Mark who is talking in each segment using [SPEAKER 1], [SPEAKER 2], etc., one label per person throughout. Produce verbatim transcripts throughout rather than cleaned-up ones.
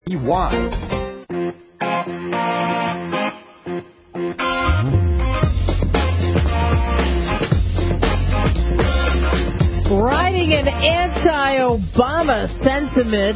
[SPEAKER 1] Why?
[SPEAKER 2] Writing an anti-Obama sentiment,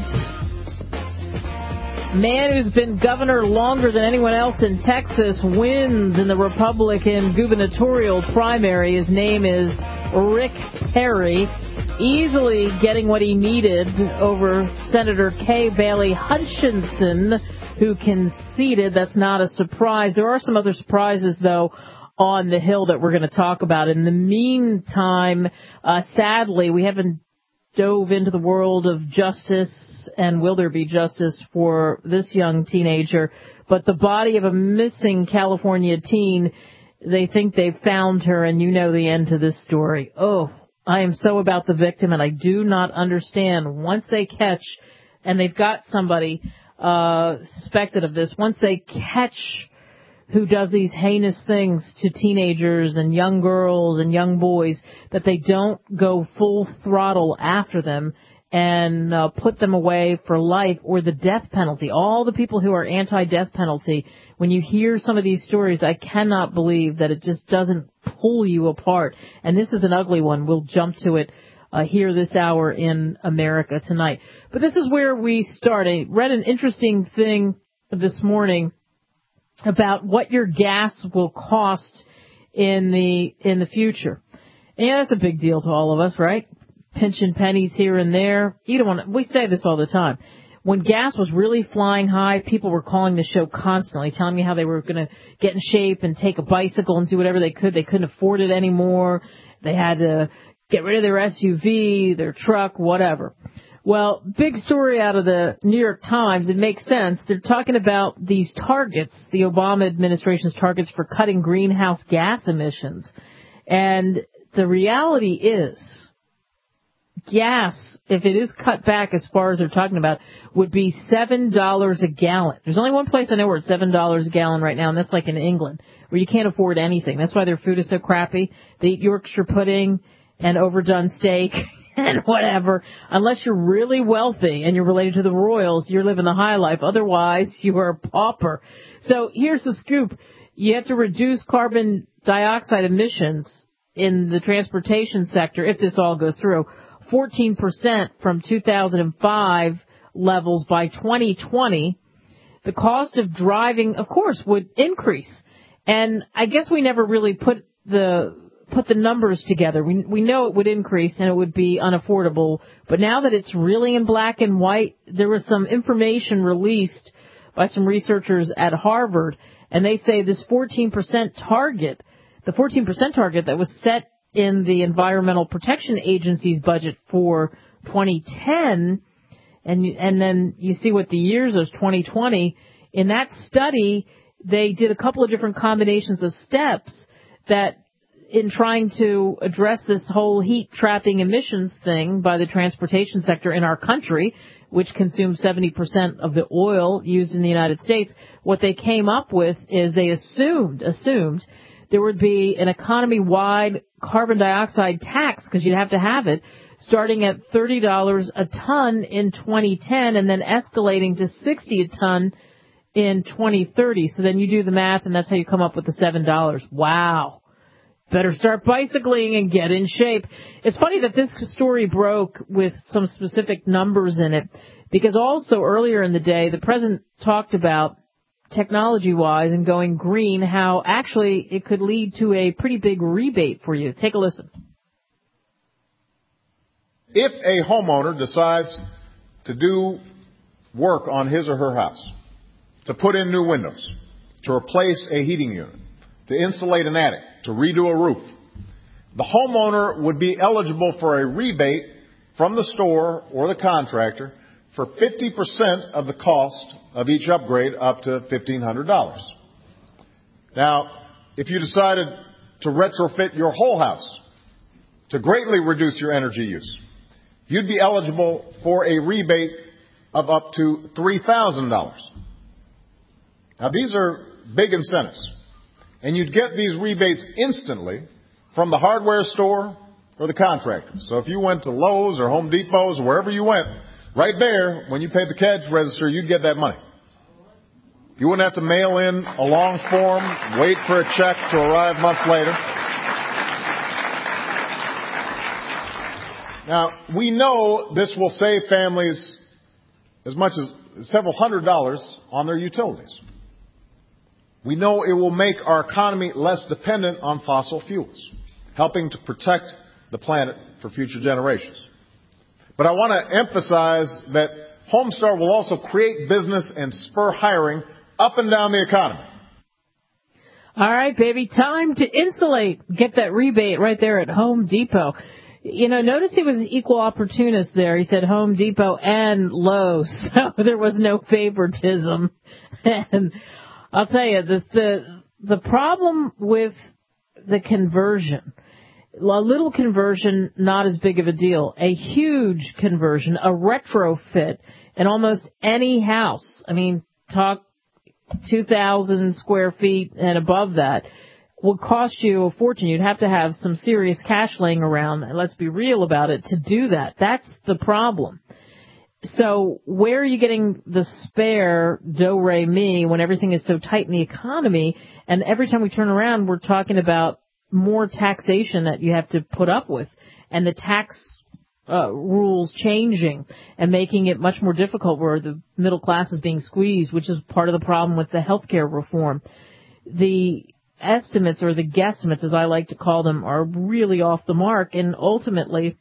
[SPEAKER 2] man who's been governor longer than anyone else in Texas wins in the Republican gubernatorial primary. His name is Rick Perry, easily getting what he needed over Senator Kay Bailey Hutchinson, who conceded. That's not a surprise. There are some other surprises, though, on the Hill that we're going to talk about. In the meantime, uh, sadly, we haven't dove into the world of justice and will there be justice for this young teenager. But the body of a missing California teen, they think they've found her, and you know the end to this story. Oh, I am so about the victim, and I do not understand. Once they catch, and they've got somebody uh suspected of this, once they catch who does these heinous things to teenagers and young girls and young boys, that they don't go full throttle after them and uh, put them away for life or the death penalty. All the people who are anti-death penalty, when you hear some of these stories, I cannot believe that it just doesn't pull you apart. And this is an ugly one. We'll jump to it uh, here this hour in America Tonight. But this is where we start. I read an interesting thing this morning about what your gas will cost in the in the future. And yeah, that's a big deal to all of us, right? Pinching pennies here and there. You don't want to, we say this all the time. When gas was really flying high, people were calling the show constantly, telling me how they were going to get in shape and take a bicycle and do whatever they could. They couldn't afford it anymore. They had to get rid of their S U V, their truck, whatever. Well, big story out of the New York Times. It makes sense. They're talking about these targets, the Obama administration's targets for cutting greenhouse gas emissions. And the reality is, gas, if it is cut back as far as they're talking about, would be seven dollars a gallon. There's only one place I know where it's seven dollars a gallon right now, and that's like in England, where you can't afford anything. That's why their food is so crappy. They eat Yorkshire pudding and overdone steak and whatever. Unless you're really wealthy and you're related to the royals, you're living the high life. Otherwise, you are a pauper. So here's the scoop. You have to reduce carbon dioxide emissions in the transportation sector, if this all goes through, fourteen percent from two thousand five levels by twenty twenty. The cost of driving, of course, would increase. And I guess we never really put the put the numbers together. We we know it would increase and it would be unaffordable. But now that it's really in black and white, there was some information released by some researchers at Harvard, and they say this fourteen percent target, the fourteen percent target that was set in the Environmental Protection Agency's budget for twenty ten, and and then you see what the years is, twenty twenty. In that study, they did a couple of different combinations of steps that in trying to address this whole heat trapping emissions thing by the transportation sector in our country, which consumes seventy percent of the oil used in the United States. What they came up with is they assumed, assumed there would be an economy-wide carbon dioxide tax, because you'd have to have it, starting at thirty dollars a ton in twenty ten and then escalating to sixty dollars a ton in twenty thirty. So then you do the math, and that's how you come up with the seven dollars. Wow. Better start bicycling and get in shape. It's funny that this story broke with some specific numbers in it, because also earlier in the day, the president talked about technology-wise and going green, how actually it could lead to a pretty big rebate for you. Take a listen.
[SPEAKER 3] If a homeowner decides to do work on his or her house, to put in new windows, to replace a heating unit, to insulate an attic, to redo a roof, the homeowner would be eligible for a rebate from the store or the contractor for fifty percent of the cost of each upgrade up to fifteen hundred dollars. Now, if you decided to retrofit your whole house to greatly reduce your energy use, you'd be eligible for a rebate of up to three thousand dollars. Now, these are big incentives. And you'd get these rebates instantly from the hardware store or the contractor. So if you went to Lowe's or Home Depot's or wherever you went, Right there, when you paid the cash register, you'd get that money. You wouldn't have to mail in a long form, wait for a check to arrive months later. Now, we know this will save families as much as several hundred dollars on their utilities. We know it will make our economy less dependent on fossil fuels, helping to protect the planet for future generations. But I want to emphasize that Homestar will also create business and spur hiring up and down the economy.
[SPEAKER 2] All right, baby, time to insulate. Get that rebate right there at Home Depot. You know, notice he was an equal opportunist there. He said Home Depot and Lowe's, so there was no favoritism. And I'll tell you, the the, the problem with the conversion, a little conversion, not as big of a deal. A huge conversion, a retrofit in almost any house. I mean, talk two thousand square feet and above that would cost you a fortune. You'd have to have some serious cash laying around, and let's be real about it, to do that. That's the problem. So where are you getting the spare do-re-mi when everything is so tight in the economy, and every time we turn around, we're talking about more taxation that you have to put up with, and the tax uh, rules changing and making it much more difficult where the middle class is being squeezed, which is part of the problem with the health care reform. The estimates, or the guesstimates as I like to call them, are really off the mark, and ultimately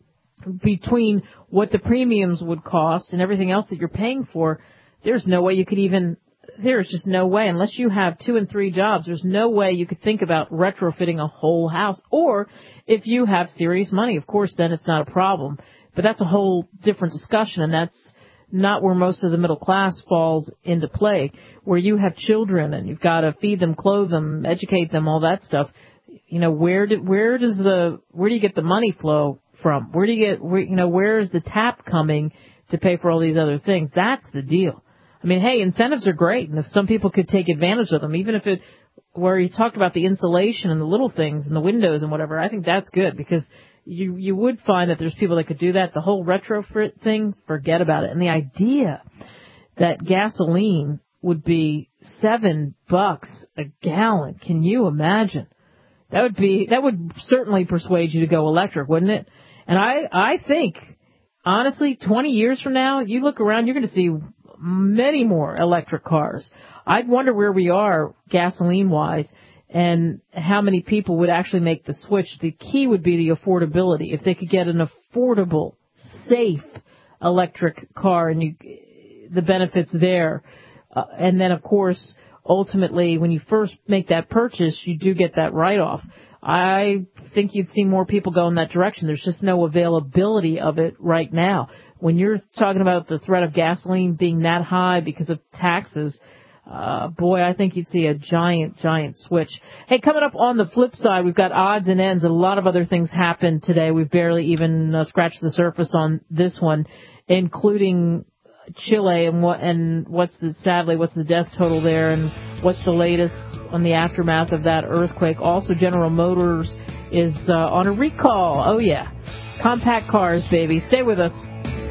[SPEAKER 2] between what the premiums would cost and everything else that you're paying for, there's no way you could even, there's just no way, unless you have two and three jobs, there's no way you could think about retrofitting a whole house. Or if you have serious money, of course, then it's not a problem. But that's a whole different discussion, and that's not where most of the middle class falls into play, where you have children and you've got to feed them, clothe them, educate them, all that stuff. You know, where do, where does the, where do you get the money flow from? Where do you get, where, you know, where is the tap coming to pay for all these other things? That's the deal. I mean, hey, incentives are great, and if some people could take advantage of them, even if it, where you talked about the insulation and the little things and the windows and whatever, I think that's good, because you you would find that there's people that could do that. The whole retrofit thing, forget about it. And the idea that gasoline would be seven bucks a gallon, can you imagine? That would be, that would certainly persuade you to go electric, wouldn't it? And I, I think, honestly, twenty years from now, you look around, you're going to see many more electric cars. I'd wonder where we are gasoline-wise and how many people would actually make the switch. The key would be the affordability. If they could get an affordable, safe electric car and you, the benefits there. Uh, and then, of course, ultimately, when you first make that purchase, you do get that write-off. I think you'd see more people go in that direction. There's just no availability of it right now. When you're talking about the threat of gasoline being that high because of taxes, uh, boy, I think you'd see a giant, giant switch. Hey, coming up on the flip side, we've got odds and ends. A lot of other things happened today. We've barely even uh, scratched the surface on this one, including Chile and what, and what's the, sadly, what's the death total there, and what's the latest on the aftermath of that earthquake. Also, General Motors is uh, on a recall. Oh, yeah. Compact cars, baby. Stay with us.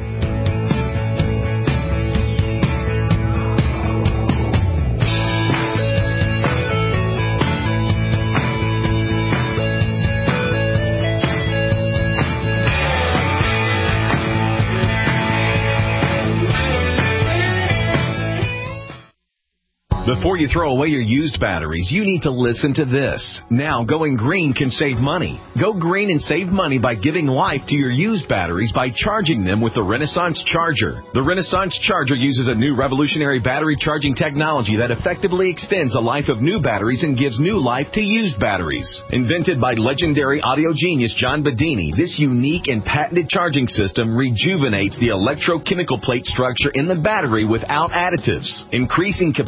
[SPEAKER 1] Before you throw away your used batteries, you need to listen to this. Now, going green can save money. Go green and save money by giving life to your used batteries by charging them with the Renaissance Charger. The Renaissance Charger uses a new revolutionary battery charging technology that effectively extends the life of new batteries and gives new life to used batteries. Invented by legendary audio genius John Bedini, this unique and patented charging system rejuvenates the electrochemical plate structure in the battery without additives, increasing capacity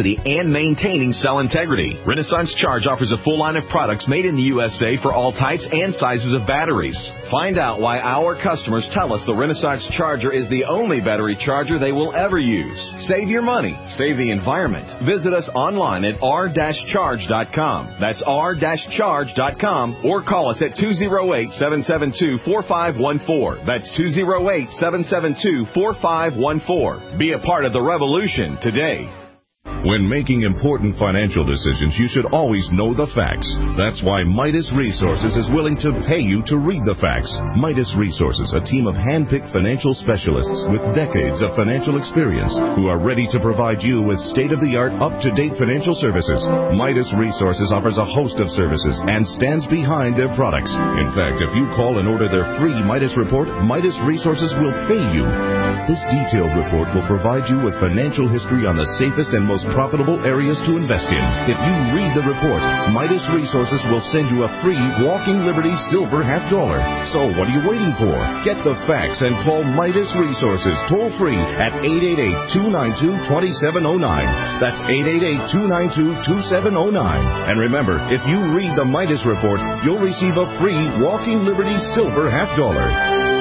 [SPEAKER 1] capacity and maintaining cell integrity. Renaissance Charge offers a full line of products made in the U S A for all types and sizes of batteries. Find out why our customers tell us the Renaissance Charger is the only battery charger they will ever use. Save your money. Save the environment. Visit us online at r dash charge dot com. That's r dash charge dot com or call us at two oh eight, seven seven two, four five one four. That's two oh eight, seven seven two, four five one four. Be a part of the revolution today.
[SPEAKER 4] When making important financial decisions, you should always know the facts. That's why Midas Resources is willing to pay you to read the facts. Midas Resources, a team of hand-picked financial specialists with decades of financial experience who are ready to provide you with state-of-the-art, up-to-date financial services. Midas Resources offers a host of services and stands behind their products. In fact, if you call and order their free Midas report, Midas Resources will pay you. This detailed report will provide you with financial history on the safest and most profitable areas to invest in. If you read the report, Midas Resources will send you a free Walking Liberty Silver half dollar. So what are you waiting for? Get the facts and call Midas Resources toll free at eight eight eight, two nine two, two seven zero nine. That's eight eight eight, two nine two, two seven zero nine. And remember, if you read the Midas report, you'll receive a free Walking Liberty Silver half dollar.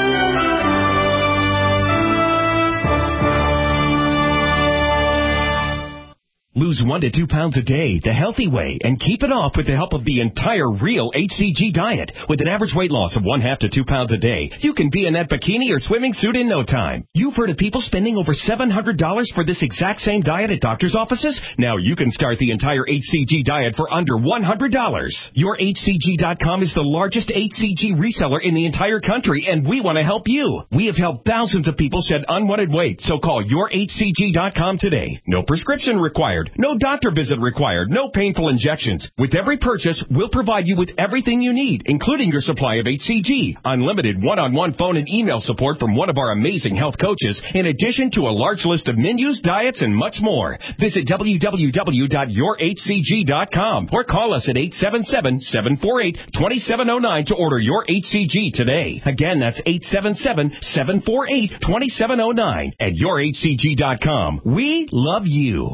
[SPEAKER 5] Lose one to two pounds a day the healthy way and keep it off with the help of the entire Real H C G diet. With an average weight loss of one half to two pounds a day, you can be in that bikini or swimming suit in no time. You've heard of people spending over seven hundred dollars for this exact same diet at doctor's offices? Now you can start the entire H C G diet for under one hundred dollars. Your H C G dot com is the largest H C G reseller in the entire country, and we want to help you. We have helped thousands of people shed unwanted weight, so call your H C G dot com today. No prescription required. No doctor visit required. No painful injections. With every purchase, we'll provide you with everything you need, including your supply of H C G, unlimited one-on-one phone and email support from one of our amazing health coaches, in addition to a large list of menus, diets, and much more. Visit w w w dot your h c g dot com or call us at eight seven seven, seven four eight, two seven zero nine to order your H C G today. Again, that's eight seven seven, seven four eight, two seven zero nine at your h c g dot com. We love you.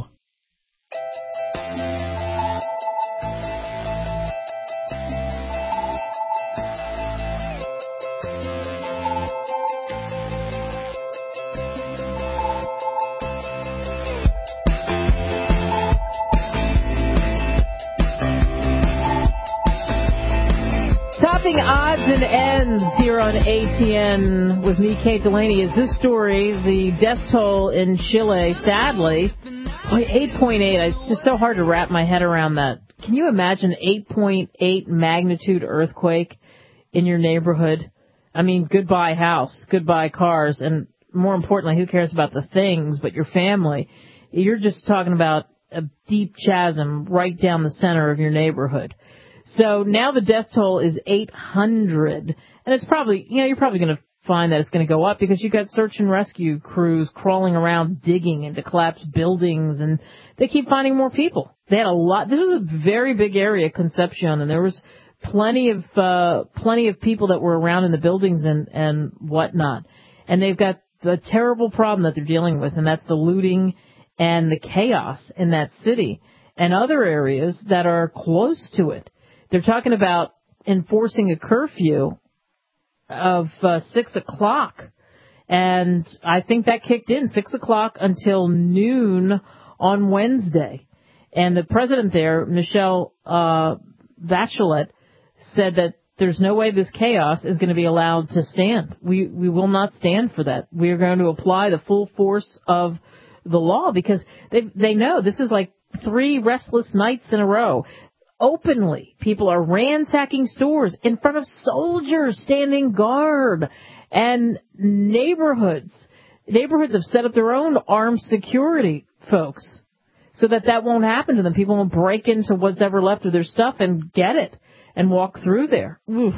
[SPEAKER 2] Topping odds and ends here on A T N with me, Kate Delaney, is this story. The death toll in Chile, sadly, eight point eight. It's just so hard to wrap my head around that. Can you imagine eight point eight magnitude earthquake in your neighborhood? I mean, goodbye house, goodbye cars, and more importantly, who cares about the things but your family? You're just talking about a deep chasm right down the center of your neighborhood. So now the death toll is eight hundred, and it's probably, you know, you're probably going to find that it's going to go up because you've got search and rescue crews crawling around digging into collapsed buildings, and they keep finding more people. They had a lot. This was a very big area, Concepcion, and there was plenty of uh, plenty of people that were around in the buildings and and whatnot. And they've got the terrible problem that they're dealing with, and that's the looting and the chaos in that city and other areas that are close to it. They're talking about enforcing a curfew of uh, six o'clock, and I think that kicked in six o'clock until noon on Wednesday. And the president there, Michelle uh, Bachelet, said that there's no way this chaos is going to be allowed to stand. We we will not stand for that. We are going to apply the full force of the law because they they know this is like three restless nights in a row. Openly, people are ransacking stores in front of soldiers standing guard, and neighborhoods. Neighborhoods have set up their own armed security, folks, so that that won't happen to them. People won't break into what's ever left of their stuff and get it and walk through there. Oof.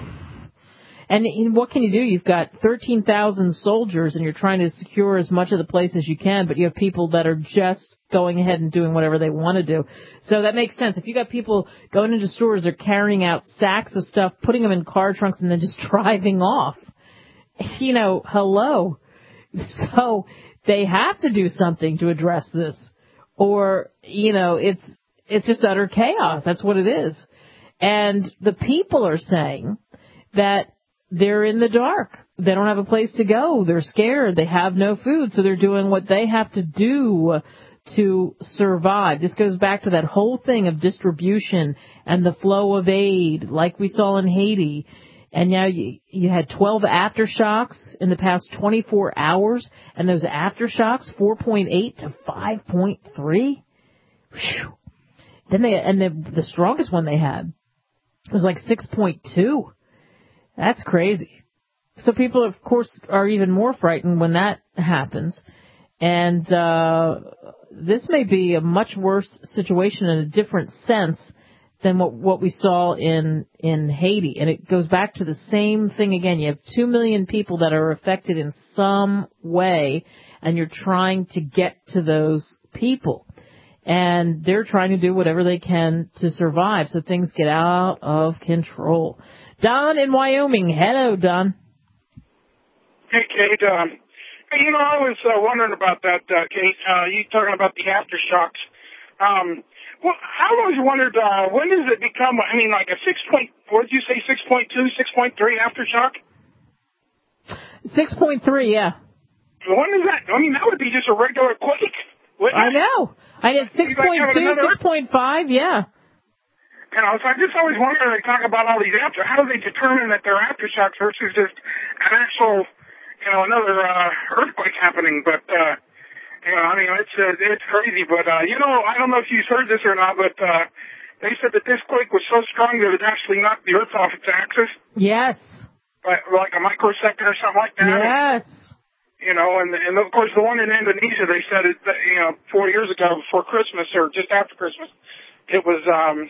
[SPEAKER 2] And what can you do? You've got thirteen thousand soldiers, and you're trying to secure as much of the place as you can, but you have people that are just going ahead and doing whatever they want to do. So that makes sense. If you got people going into stores, they're carrying out sacks of stuff, putting them in car trunks, and then just driving off. You know, hello. So they have to do something to address this, or, you know, it's it's just utter chaos. That's what it is. And the people are saying that they're in the dark. They don't have a place to go. They're scared. They have no food, so they're doing what they have to do to survive. This goes back to that whole thing of distribution and the flow of aid, like we saw in Haiti. And now you, you had twelve aftershocks in the past twenty-four hours, and those aftershocks, four point eight to five point three. Whew. Then they, and the, the strongest one they had was like six point two. That's crazy. So people, of course, are even more frightened when that happens. And uh this may be a much worse situation in a different sense than what, what we saw in, in Haiti. And it goes back to the same thing again. You have two million people that are affected in some way, and you're trying to get to those people. And they're trying to do whatever they can to survive, so things get out of control. Don in Wyoming. Hello, Don.
[SPEAKER 6] Hey, Kate. Um, hey, you know, I was uh, wondering about that, uh, Kate. Uh, you talking about the aftershocks. Um, well, I always wondered, uh, when does it become, I mean, like a six point, what did you say, six point two, six point three aftershock?
[SPEAKER 2] six point three, yeah.
[SPEAKER 6] When is that? I mean, that would be just a regular quake.
[SPEAKER 2] I know. I did six point two, six point five, yeah.
[SPEAKER 6] You know, so I just always wonder, they talk about all these after, how do they determine that they're aftershocks versus just an actual, you know, another uh, earthquake happening? But, uh, you know, I mean, it's uh, it's crazy. But, uh, you know, I don't know if you've heard this or not, but uh, they said that this quake was so strong that it actually knocked the Earth off its axis.
[SPEAKER 2] Yes.
[SPEAKER 6] But, like a microsecond or something like that.
[SPEAKER 2] Yes.
[SPEAKER 6] You know, and, and of course the one in Indonesia, they said it, you know, four years ago before Christmas or just after Christmas, it was, um,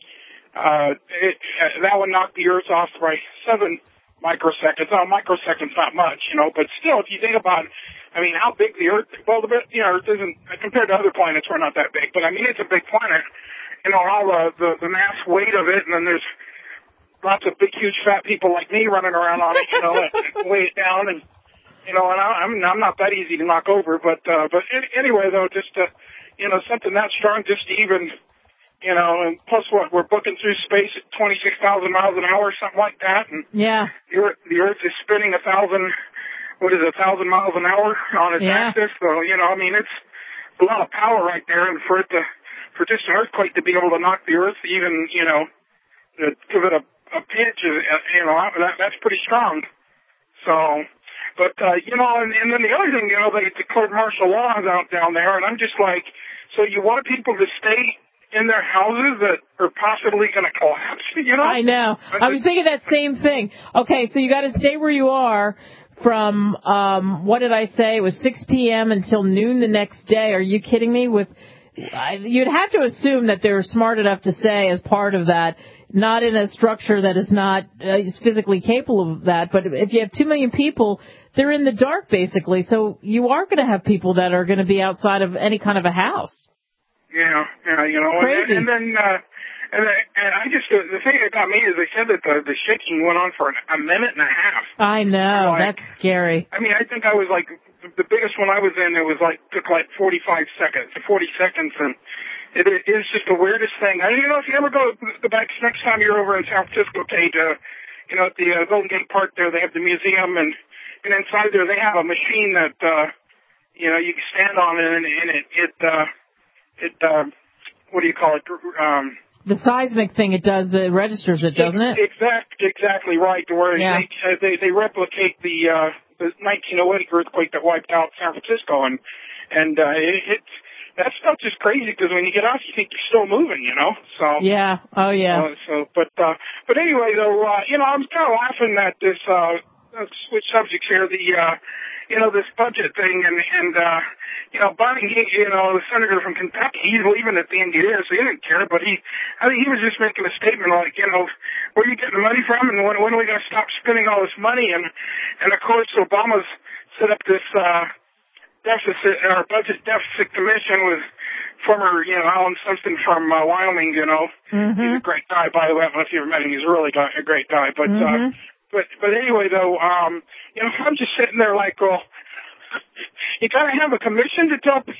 [SPEAKER 6] uh, it, uh, that one knocked the Earth off by seven microseconds. Oh, microseconds not much, you know, but still, if you think about, I mean, how big the Earth, well, the, you know, Earth isn't, compared to other planets, we're not that big, but I mean, it's a big planet, you know, all the, the, the mass weight of it, and then there's lots of big, huge, fat people like me running around on it, you know, and weigh it down, and, you know, and I, I'm, I'm not that easy to knock over, but, uh, but anyway, though, just, uh, you know, something that strong, just to even, you know, and plus what, we're booking through space at twenty-six thousand miles an hour, something like that, and
[SPEAKER 2] yeah,
[SPEAKER 6] the Earth, the Earth is spinning a thousand, what is it, a thousand miles an hour on its
[SPEAKER 2] yeah.
[SPEAKER 6] axis, so, you know, I mean, it's a lot of power right there, and for it to, for just an earthquake to be able to knock the Earth, even, you know, to give it a, a pinch, you know, that, that's pretty strong, so... But, uh, you know, and, and then the other thing, you know, they declared martial laws out down there, and I'm just like, so you want people to stay in their houses that are possibly going to collapse, you know?
[SPEAKER 2] I know. I was thinking that same thing. Okay, so you got to stay where you are from, um, what did I say? It was six p.m. until noon the next day. Are you kidding me? With, I, you'd have to assume that they're smart enough to say as part of that, not in a structure that is not uh, physically capable of that, but if you have two million people, they're in the dark, basically, so you are going to have people that are going to be outside of any kind of a house.
[SPEAKER 6] Yeah, yeah, you know,
[SPEAKER 2] Crazy.
[SPEAKER 6] and, and then, uh, and, and I just, uh, the thing that got me is they said that the, the shaking went on for a minute and a half.
[SPEAKER 2] I know,
[SPEAKER 6] like,
[SPEAKER 2] that's scary.
[SPEAKER 6] I mean, I think I was like, the biggest one I was in, it was like, took like forty-five seconds, forty seconds, and it, it is just the weirdest thing. I don't even know if you ever go, go back next time you're over in San Francisco, Kate, uh, you know, at the uh, Golden Gate Park there, they have the museum, and And inside there, they have a machine that, uh, you know, you can stand on it, and, and it, it, uh, it, uh, what do you call it? Um,
[SPEAKER 2] the seismic thing it does, it registers it, doesn't it?
[SPEAKER 6] Exact, exactly right. Where
[SPEAKER 2] yeah.
[SPEAKER 6] they, uh, they they replicate the uh, the nineteen oh eight earthquake that wiped out San Francisco, and and uh, it, it's that stuff's just crazy because when you get out, you think you're still moving, you know. So
[SPEAKER 2] yeah, oh yeah.
[SPEAKER 6] Uh, so, but uh, but anyway, though, uh, you know, I was kind of laughing at this. Uh, Let's switch subjects here. The, uh, you know, this budget thing, and, and, uh, you know, Bonnie, he, you know, the senator from Kentucky, he's leaving at the end of the year, so he didn't care, but he, I think he was just making a statement like, you know, where are you getting the money from, and when, when are we going to stop spending all this money? And, and of course, Obama's set up this, uh, deficit, or budget deficit commission with former, you know, Alan Simpson from, uh, Wyoming, you know.
[SPEAKER 2] Mm-hmm.
[SPEAKER 6] He's a great guy, by the way. I don't know if you ever met him. He's a really guy, a great guy, but,
[SPEAKER 2] mm-hmm.
[SPEAKER 6] uh, But but anyway, though, um, you know, I'm just sitting there like, well, you gotta have a commission to tell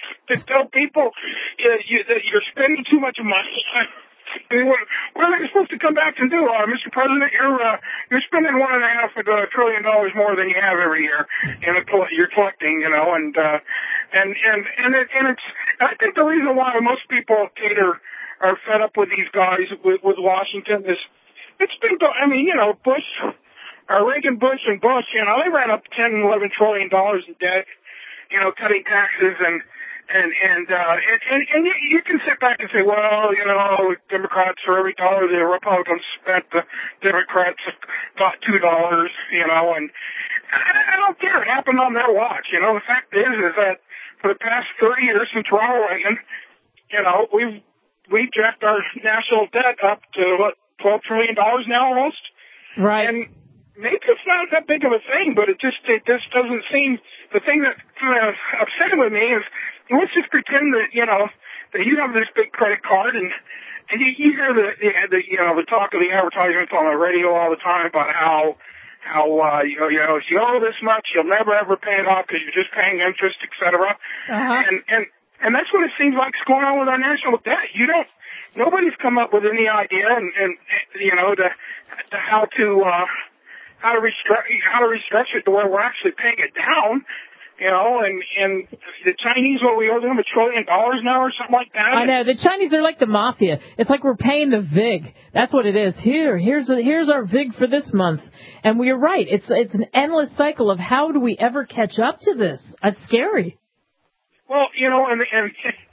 [SPEAKER 6] to tell people uh, you, that you're spending too much money. I mean, what, what are they supposed to come back and do? Uh, Mister President, you're uh, you're spending one and a half uh, trillion dollars more than you have every year, and you're collecting, you know, and uh, and and and, it, and it's. I think the reason why most people, Tater, are fed up with these guys with, with Washington is it's been. I mean, you know, Bush, uh, Reagan, Bush, and Bush, you know, they ran up ten, eleven trillion dollars in debt, you know, cutting taxes and. And and uh, and, and, and you, you can sit back and say, well, you know, Democrats for every dollar the Republicans spent, the Democrats got two dollars, you know, and I, I don't care. It happened on their watch. You know, the fact is, is that for the past thirty years since Ronald Reagan, you know, we've we jacked our national debt up to what twelve trillion dollars now almost,
[SPEAKER 2] right?
[SPEAKER 6] And maybe it's not that big of a thing, but it just it just doesn't seem. The thing that kind of upset with me is. Let's just pretend that, you know, that you have this big credit card and, and you, you hear the, the, the, you know, the talk of the advertisements on the radio all the time about how, how, uh, you know, you know, if you owe this much, you'll never ever pay it off because you're just paying interest, et cetera. Uh-huh. And, and, and that's what it seems like is going on with our national debt. You don't, nobody's come up with any idea and, and, you know, to, to how to, uh, how to restructure, how to restructure it to where we're actually paying it down. You know, and, and the Chinese, what we owe them a trillion dollars now or something like that.
[SPEAKER 2] I know. The Chinese are like the mafia. It's like we're paying the vig. That's what it is. Here, here's a, here's our vig for this month. And we're right. It's it's an endless cycle of how do we ever catch up to this? It's scary.
[SPEAKER 6] Well, you know, and, and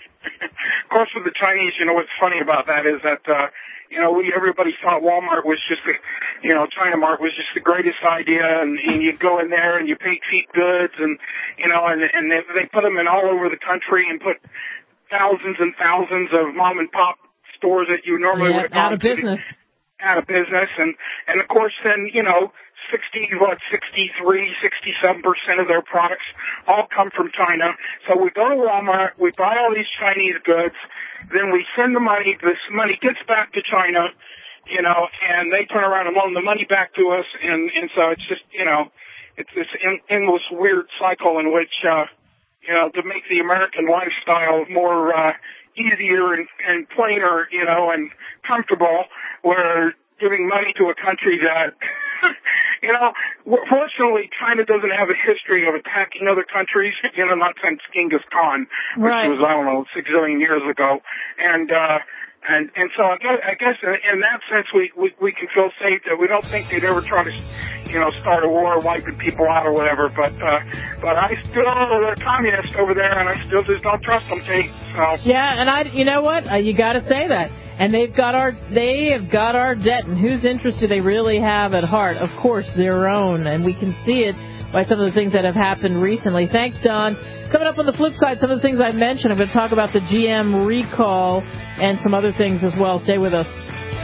[SPEAKER 6] of course with the Chinese, you know, what's funny about that is that, uh, you know, we, everybody thought Walmart was just the, you know, China Mart was just the greatest idea, and, and you go in there and you pay cheap goods, and, you know, and, and they, they put them in all over the country and put thousands and thousands of mom and pop stores that you normally
[SPEAKER 2] yeah,
[SPEAKER 6] would have gone
[SPEAKER 2] out of business.
[SPEAKER 6] To, out of business, and, and of course then, you know, sixty, what, sixty-three, sixty-seven percent of their products all come from China. So we go to Walmart, we buy all these Chinese goods, then we send the money, this money gets back to China, you know, and they turn around and loan the money back to us, and, and so it's just, you know, it's this endless weird cycle in which, uh, you know, to make the American lifestyle more, uh, easier and, and plainer, you know, and comfortable, we're giving money to a country that, you know, fortunately, China doesn't have a history of attacking other countries, you know, not since Genghis Khan, which
[SPEAKER 2] right.
[SPEAKER 6] was, I don't know, six zillion years ago. And, uh, and, and so I guess, I guess in that sense, we, we, we can feel safe that we don't think they'd ever try to, you know, start a war wiping people out or whatever. But, uh, but I still, they're communists over there, and I still just don't trust them, Tate. So.
[SPEAKER 2] Yeah, and I, you know what? Uh, you got to say that. And they've got our, they have got our debt, and whose interest do they really have at heart? Of course, their own, and we can see it by some of the things that have happened recently. Thanks, Don. Coming up on the flip side, some of the things I mentioned. I'm going to talk about the G M recall and some other things as well. Stay with us.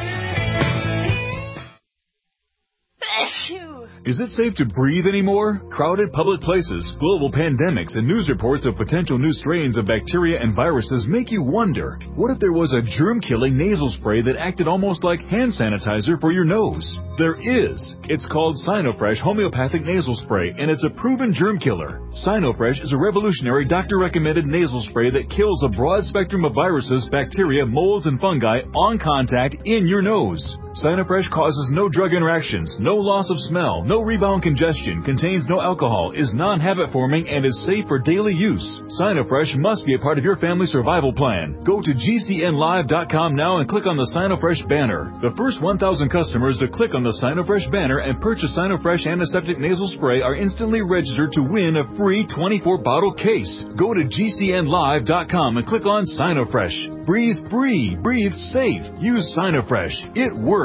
[SPEAKER 7] Is it safe to breathe anymore? Crowded public places, global pandemics, and news reports of potential new strains of bacteria and viruses make you wonder, what if there was a germ-killing nasal spray that acted almost like hand sanitizer for your nose? There is. It's called Sinofresh Homeopathic Nasal Spray, and it's a proven germ killer. Sinofresh is a revolutionary doctor-recommended nasal spray that kills a broad spectrum of viruses, bacteria, molds, and fungi on contact in your nose. Sinofresh causes no drug interactions, no loss of smell, no rebound congestion, contains no alcohol, is non-habit forming, and is safe for daily use. Sinofresh must be a part of your family survival plan. Go to G C N live dot com now and click on the Sinofresh banner. The first one thousand customers to click on the Sinofresh banner and purchase Sinofresh Antiseptic Nasal Spray are instantly registered to win a free twenty-four bottle case. Go to G C N live dot com and click on Sinofresh. Breathe free. Breathe safe. Use Sinofresh. It works.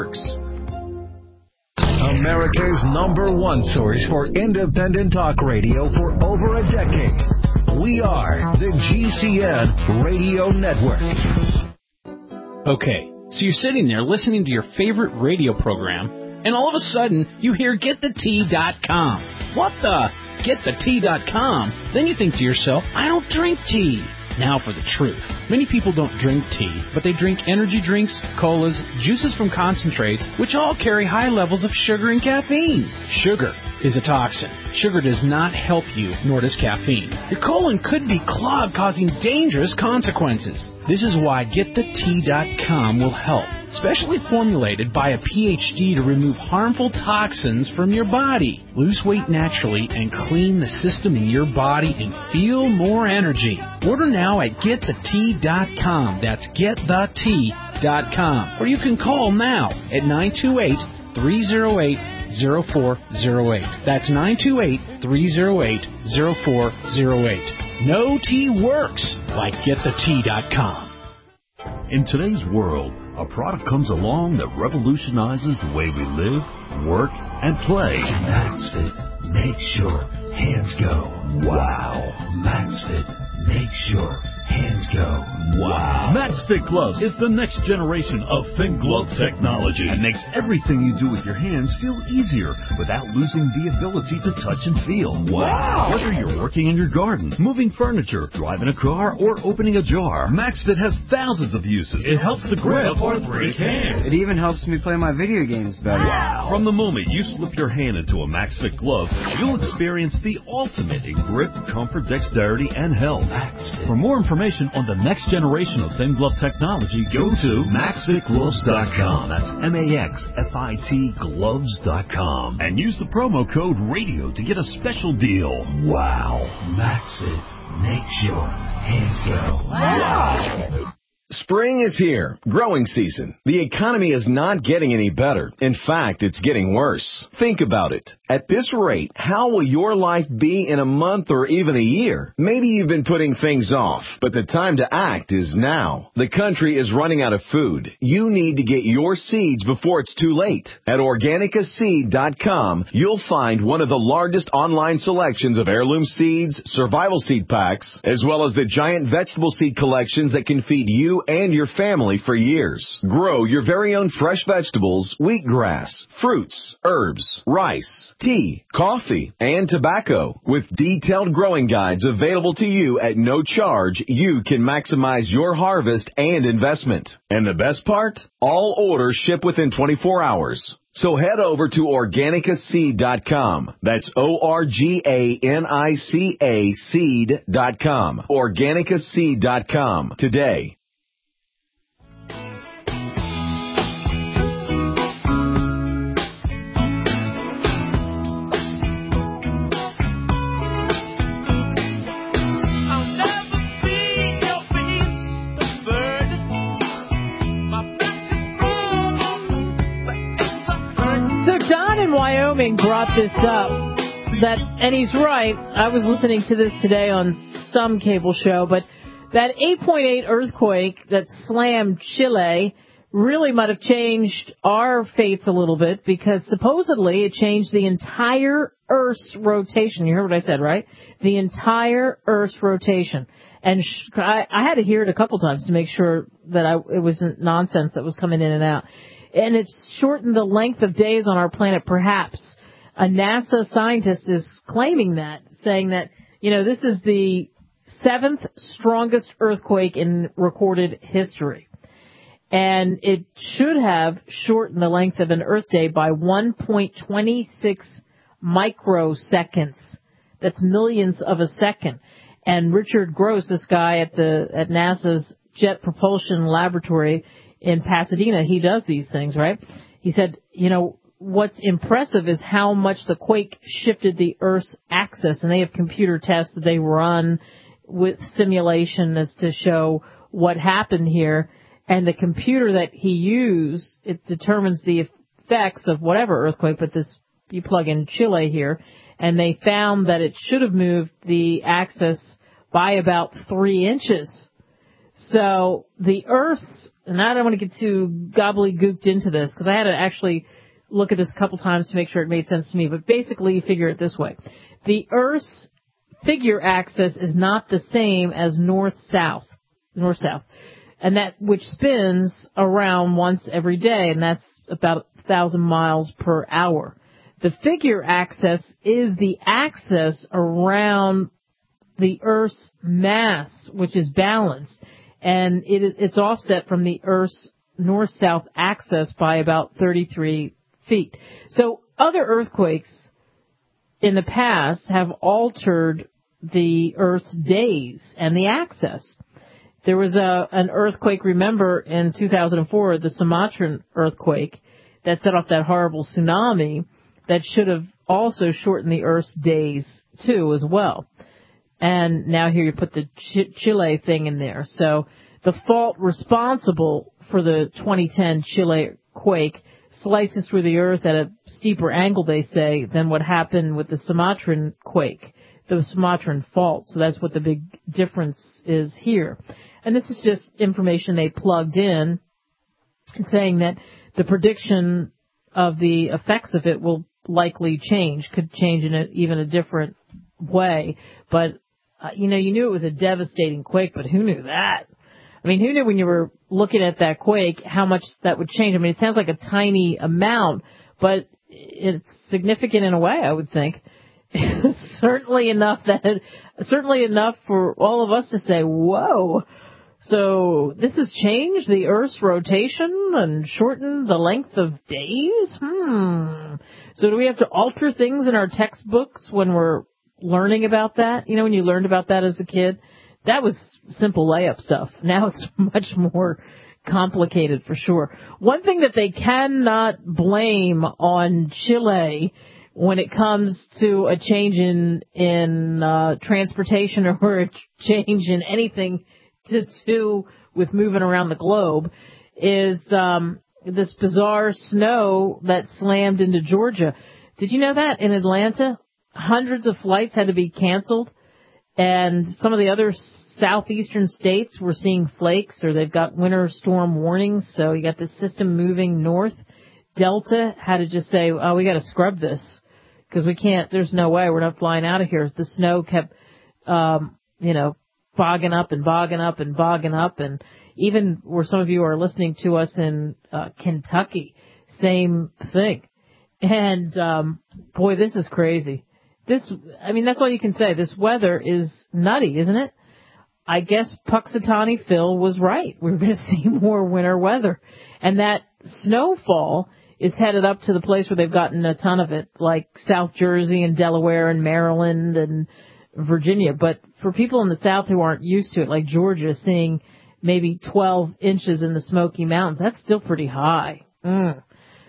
[SPEAKER 1] America's number one source for independent talk radio for over a decade. We are the G C N Radio Network.
[SPEAKER 8] Okay, so you're sitting there listening to your favorite radio program, and all of a sudden you hear get the tea dot com. What the? get the tea dot com. Then you think to yourself, I don't drink tea. Now for the truth. Many people don't drink tea, but they drink energy drinks, colas, juices from concentrates, which all carry high levels of sugar and caffeine. Sugar. is a toxin. Sugar does not help you, nor does caffeine. Your colon could be clogged, causing dangerous consequences. This is why Get The Tea dot com will help. Specially formulated by a P H D to remove harmful toxins from your body. Lose weight naturally and clean the system in your body and feel more energy. Order now at Get The Tea dot com. That's Get The Tea dot com. Or you can call now at nine two eight, three oh eight, oh four oh eight. That's nine two eight, three oh eight, oh four oh eight. No tea works like Get The Tea dot com.
[SPEAKER 9] In today's world, a product comes along that revolutionizes the way we live, work, and play.
[SPEAKER 10] MaxFit makes sure hands go wow. MaxFit makes sure hands go wow.
[SPEAKER 9] MaxFit Gloves is the next generation of thin glove technology. It makes everything you do with your hands feel easier without losing the ability to touch and feel. Wow! Whether you're working in your garden, moving furniture, driving a car, or opening a jar, MaxFit has thousands of uses. It helps to grip arthritic hands.
[SPEAKER 11] It even helps me play my video games better.
[SPEAKER 9] Wow! From the moment you slip your hand into a MaxFit glove, you'll experience the ultimate in grip, comfort, dexterity, and health.
[SPEAKER 10] MaxFit.
[SPEAKER 9] For more information on the next generation of thin glove technology, go to Max Fit Gloves dot com. That's M A X F I T Gloves dot com. And use the promo code RADIO to get a special deal.
[SPEAKER 10] Wow. MaxFit makes your hands go wow. wow.
[SPEAKER 1] Spring is here. Growing season. The economy is not getting any better. In fact, it's getting worse. Think about it. At this rate, how will your life be in a month or even a year? Maybe you've been putting things off, but the time to act is now. The country is running out of food. You need to get your seeds before it's too late. At Organica Seed dot com, you'll find one of the largest online selections of heirloom seeds, survival seed packs, as well as the giant vegetable seed collections that can feed you and your family for years. Grow your very own fresh vegetables, wheatgrass, fruits, herbs, rice, tea, coffee, and tobacco. With detailed growing guides available to you at no charge, you can maximize your harvest and investment. And the best part? All orders ship within twenty-four hours. So head over to Organica Seed dot com. That's O R G A N I C A Seed dot com. Organica Seed dot com today.
[SPEAKER 2] Wyoming brought this up, that, and he's right. I was listening to this today on some cable show, but that eight point eight earthquake that slammed Chile really might have changed our fates a little bit, because supposedly it changed the entire Earth's rotation. You heard what I said, right? The entire Earth's rotation. And sh- I, I had to hear it a couple times to make sure that I, it wasn't nonsense that was coming in and out. And it's shortened the length of days on our planet, perhaps. A NASA scientist is claiming that, saying that, you know, this is the seventh strongest earthquake in recorded history. And it should have shortened the length of an Earth day by one point two six microseconds. That's millions of a second. And Richard Gross, this guy at the at NASA's Jet Propulsion Laboratory in Pasadena, he does these things, right? He said, you know, what's impressive is how much the quake shifted the Earth's axis, and they have computer tests that they run with simulation as to show what happened here. And the computer that he used, it determines the effects of whatever earthquake, but this, you plug in Chile here, and they found that it should have moved the axis by about three inches. So the Earth's, and I don't want to get too gobbledygooked into this, because I had to actually look at this a couple times to make sure it made sense to me, but basically you figure it this way. The Earth's figure axis is not the same as north-south, north-south, and that which spins around once every day, and that's about one thousand miles per hour. The figure axis is the axis around the Earth's mass, which is balanced, and it, it's offset from the Earth's north-south axis by about thirty-three feet. So other earthquakes in the past have altered the Earth's days and the axis. There was a an earthquake, remember, in two thousand four, the Sumatran earthquake, that set off that horrible tsunami that should have also shortened the Earth's days, too, as well. And now here you put the Ch- Chile thing in there. So the fault responsible for the twenty ten Chile quake slices through the Earth at a steeper angle, they say, than what happened with the Sumatran quake, the Sumatran fault. So that's what the big difference is here. And this is just information they plugged in, saying that the prediction of the effects of it will likely change, could change in a, even a different way. But, uh, you know, you knew it was a devastating quake, but who knew that? I mean, who knew when you were looking at that quake how much that would change? I mean, it sounds like a tiny amount, but it's significant in a way, I would think. certainly enough that, certainly enough for all of us to say, whoa. So this has changed the Earth's rotation and shortened the length of days? Hmm. So do we have to alter things in our textbooks when we're learning about that? You know, when you learned about that as a kid? That was simple layup stuff. Now it's much more complicated for sure. One thing that they cannot blame on Chile when it comes to a change in, in uh, transportation or a change in anything to do with moving around the globe is um, this bizarre snow that slammed into Georgia. Did you know that in Atlanta, hundreds of flights had to be canceled, and some of the other southeastern states were seeing flakes, or they've got winter storm warnings, so you got the system moving north. Delta had to just say, oh, we got to scrub this because we can't, there's no way, we're not flying out of here. The snow kept, um, you know, bogging up and bogging up and bogging up, and even where some of you are listening to us in uh, Kentucky, same thing. And um, boy, this is crazy. This, I mean, that's all you can say. This weather is nutty, isn't it? I guess Puxatawny Phil was right. We're going to see more winter weather, and that snowfall is headed up to the place where they've gotten a ton of it, like South Jersey and Delaware and Maryland and Virginia. But for people in the South who aren't used to it, like Georgia, seeing maybe twelve inches in the Smoky Mountains, that's still pretty high. Mm.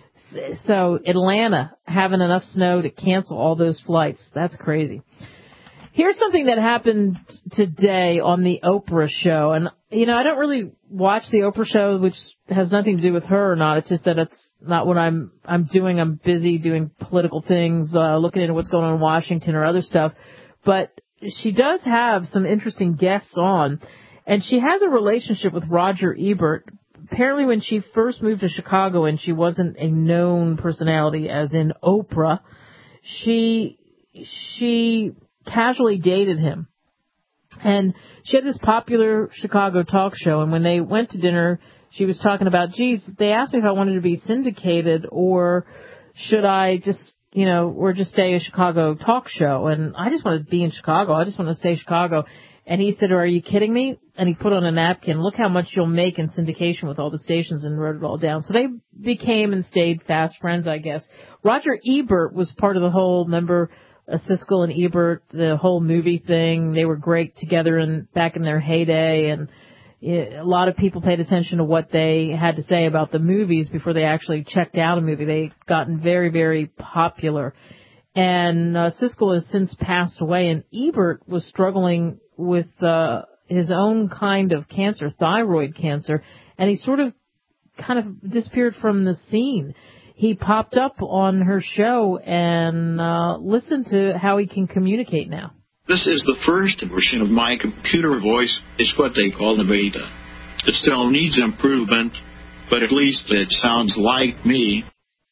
[SPEAKER 2] So Atlanta having enough snow to cancel all those flights, that's crazy. Here's something that happened today on the Oprah show. And, you know, I don't really watch the Oprah show, which has nothing to do with her or not. It's just that it's not what I'm I'm doing. I'm busy doing political things, uh, looking into what's going on in Washington or other stuff. But she does have some interesting guests on, and she has a relationship with Roger Ebert. Apparently when she first moved to Chicago and she wasn't a known personality as in Oprah, she she casually dated him. And she had this popular Chicago talk show, and when they went to dinner, she was talking about, geez, they asked me if I wanted to be syndicated or should I just, you know, or just stay a Chicago talk show. And I just want to be in Chicago. I just want to stay Chicago. And he said, are you kidding me? And he put on a napkin, look how much you'll make in syndication with all the stations, and wrote it all down. So they became and stayed fast friends, I guess. Roger Ebert was part of the whole, remember, uh, Siskel and Ebert, the whole movie thing. They were great together and back in their heyday, and a lot of people paid attention to what they had to say about the movies before they actually checked out a movie. They'd gotten very, very popular. And uh, Siskel has since passed away, and Ebert was struggling with uh, his own kind of cancer, thyroid cancer, and he sort of kind of disappeared from the scene. He popped up on her show, and uh, listen to how he can communicate now.
[SPEAKER 12] This is the first version of my computer voice. It's what they call the beta. It still needs improvement, but at least it sounds like me.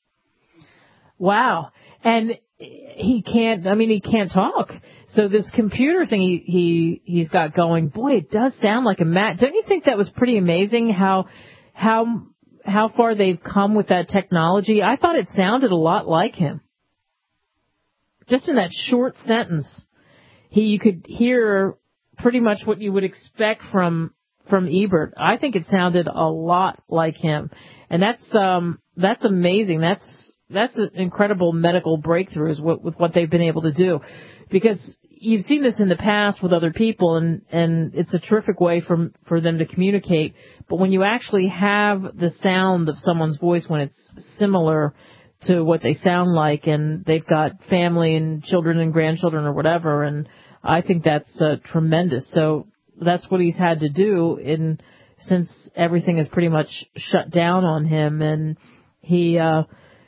[SPEAKER 2] Wow. And he can't, I mean, he can't talk. So this computer thing he, he, he's got going, boy, it does sound like a Mac. Don't you think that was pretty amazing how, how, how far they've come with that technology? I thought it sounded a lot like him. Just in that short sentence, he, you could hear pretty much what you would expect from, from Ebert. I think it sounded a lot like him. And that's, um, that's amazing. That's, that's an incredible medical breakthrough is what, with what they've been able to do. Because you've seen this in the past with other people, and, and it's a terrific way for, for them to communicate. But when you actually have the sound of someone's voice when it's similar to what they sound like, and they've got family and children and grandchildren or whatever, and I think that's uh, tremendous. So that's what he's had to do in since everything is pretty much shut down on him, and he uh,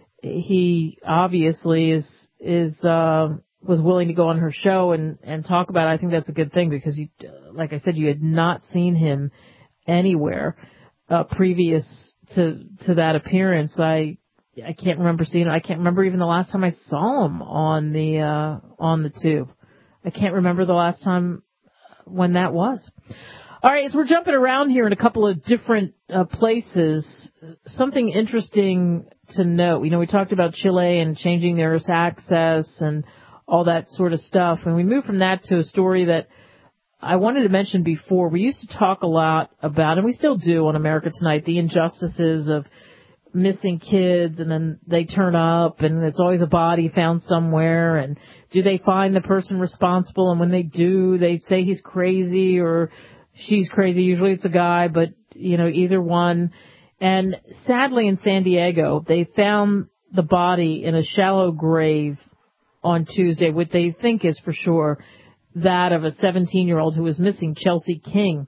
[SPEAKER 2] he obviously is is uh, was willing to go on her show and, and talk about it. I think that's a good thing because, you, like I said, you had not seen him anywhere uh, previous to to that appearance. I I can't remember seeing it. I can't remember even the last time I saw him on the uh, on the tube. I can't remember the last time when that was. All right, as we're jumping around here in a couple of different uh, places, something interesting to note. You know, we talked about Chile and changing their access and all that sort of stuff. And we moved from that to a story that I wanted to mention before. We used to talk a lot about, and we still do on America Tonight, the injustices of missing kids, and then they turn up and it's always a body found somewhere, and do they find the person responsible? And when they do, they say he's crazy or she's crazy. Usually it's a guy, but you know, either one. And sadly in San Diego, they found the body in a shallow grave on Tuesday, what they think is for sure that of a seventeen-year-old who was missing, Chelsea King.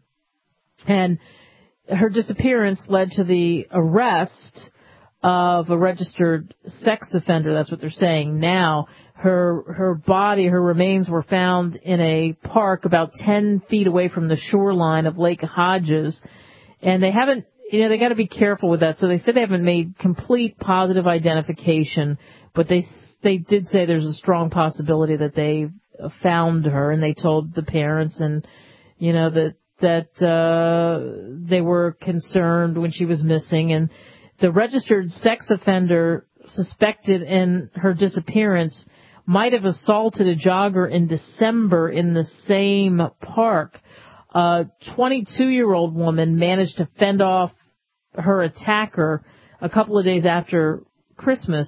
[SPEAKER 2] And her disappearance led to the arrest of a registered sex offender. That's what they're saying now. Her her body, her remains were found in a park about ten feet away from the shoreline of Lake Hodges. And they haven't, you know, they got to be careful with that. So they said they haven't made complete positive identification, but they they did say there's a strong possibility that they found her, and they told the parents, and you know, that that uh they were concerned when she was missing. And the registered sex offender suspected in her disappearance might have assaulted a jogger in December in the same park. A twenty-two-year-old woman managed to fend off her attacker a couple of days after Christmas,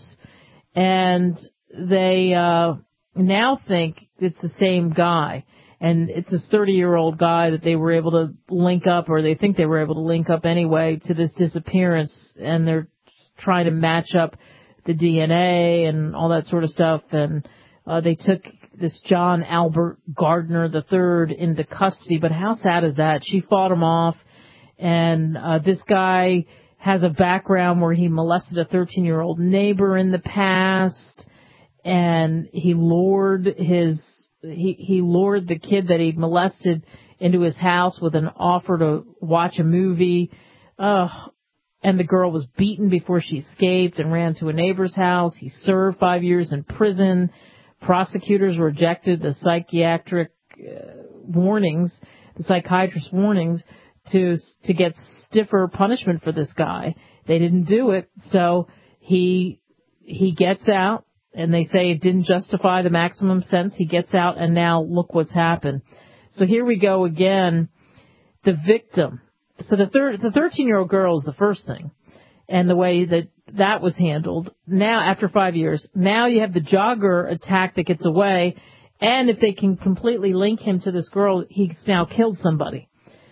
[SPEAKER 2] and they uh now think it's the same guy. And it's this thirty-year-old guy that they were able to link up, or they think they were able to link up anyway, to this disappearance. And they're trying to match up the D N A and all that sort of stuff. And uh, they took this John Albert Gardner the third into custody. But how sad is that? She fought him off. And uh, this guy has a background where he molested a thirteen-year-old neighbor in the past. And he lured his... He, he lured the kid that he'd molested into his house with an offer to watch a movie. Uh, and the girl was beaten before she escaped and ran to a neighbor's house. He served five years in prison. Prosecutors rejected the psychiatric uh, warnings, the psychiatrist's warnings to, to get stiffer punishment for this guy. They didn't do it. So he, he gets out. And they say it didn't justify the maximum sentence. He gets out, and now look what's happened. So here we go again. The victim. So the thir- the thirteen-year-old girl is the first thing, and the way that that was handled. Now, after five years, now you have the jogger attack that gets away, and if they can completely link him to this girl, he's now killed somebody.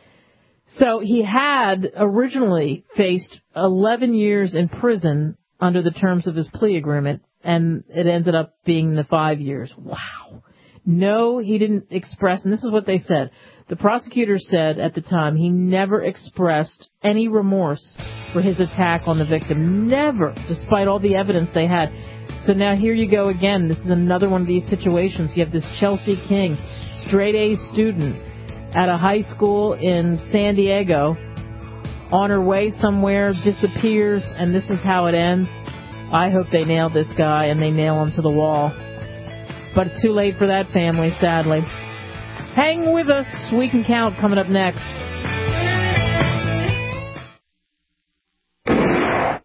[SPEAKER 2] So he had originally faced eleven years in prison under the terms of his plea agreement, and it ended up being the five years. Wow. No, he didn't express, and this is what they said. The prosecutor said at the time he never expressed any remorse for his attack on the victim. Never, despite all the evidence they had. So now here you go again. This is another one of these situations. You have this Chelsea King, straight A student at a high school in San Diego, on her way somewhere, disappears, and this is how it ends. I hope they nail this guy and they nail him to the wall. But it's too late for that family, sadly. Hang with us. We Can Count coming up next.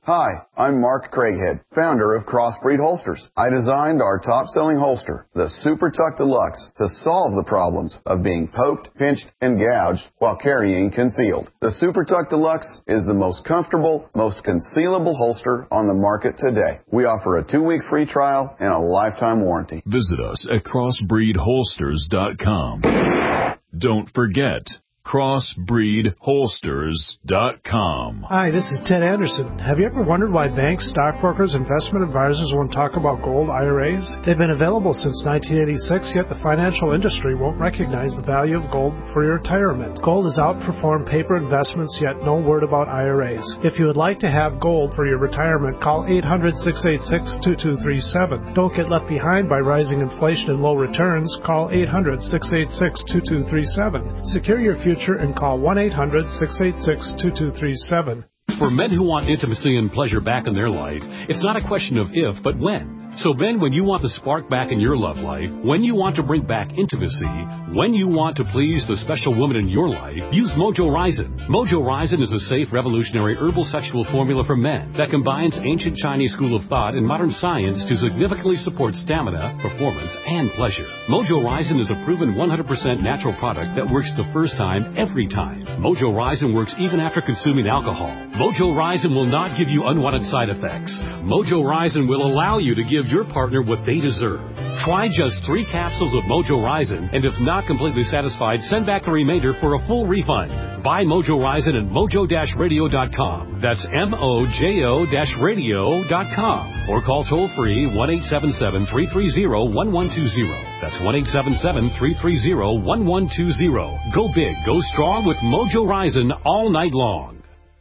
[SPEAKER 13] Hi, I'm Mark Craighead, founder of Crossbreed Holsters. I designed our top-selling holster, the Super Tuck Deluxe, to solve the problems of being poked, pinched, and gouged while carrying concealed. The Super Tuck Deluxe is the most comfortable, most concealable holster on the market today. We offer a two-week free trial and a lifetime warranty.
[SPEAKER 7] Visit us at crossbreed holsters dot com. Don't forget, crossbreed holsters dot com.
[SPEAKER 14] Hi, this is Ted Anderson. Have you ever wondered why banks, stockbrokers, investment advisors won't talk about gold I R As? They've been available since nineteen eighty-six, yet the financial industry won't recognize the value of gold for your retirement. Gold has outperformed paper investments, yet no word about I R As. If you would like to have gold for your retirement, call eight hundred, six eight six, two two three seven. Don't get left behind by rising inflation and low returns. Call eight hundred, six eight six, two two three seven. Secure your future and call one eight hundred, six eight six, two two three seven.
[SPEAKER 15] For men who want intimacy and pleasure back in their life, it's not a question of if, but when. So Ben, when you want the spark back in your love life, when you want to bring back intimacy, when you want to please the special woman in your life, use Mojo Ryzen. Mojo Ryzen is a safe, revolutionary herbal sexual formula for men that combines ancient Chinese school of thought and modern science to significantly support stamina, performance, and pleasure. Mojo Ryzen is a proven one hundred percent natural product that works the first time, every time. Mojo Ryzen works even after consuming alcohol. Mojo Ryzen will not give you unwanted side effects. Mojo Ryzen will allow you to give your partner what they deserve. Try just three capsules of Mojo Ryzen, and if not completely satisfied, send back a remainder for a full refund. Buy Mojo Ryzen at mojo dash radio dot com. That's M O J O radio dot com. Or call toll-free one eight seven seven, three three zero, one one two zero. That's one eight seven seven, three three zero, one one two zero. Go big, go strong with Mojo Ryzen all night long.